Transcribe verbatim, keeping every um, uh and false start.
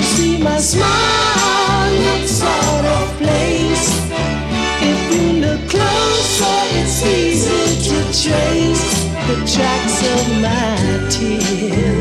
see my smile looks out of place. If you look closer, it's easy to trace the tracks of my tears.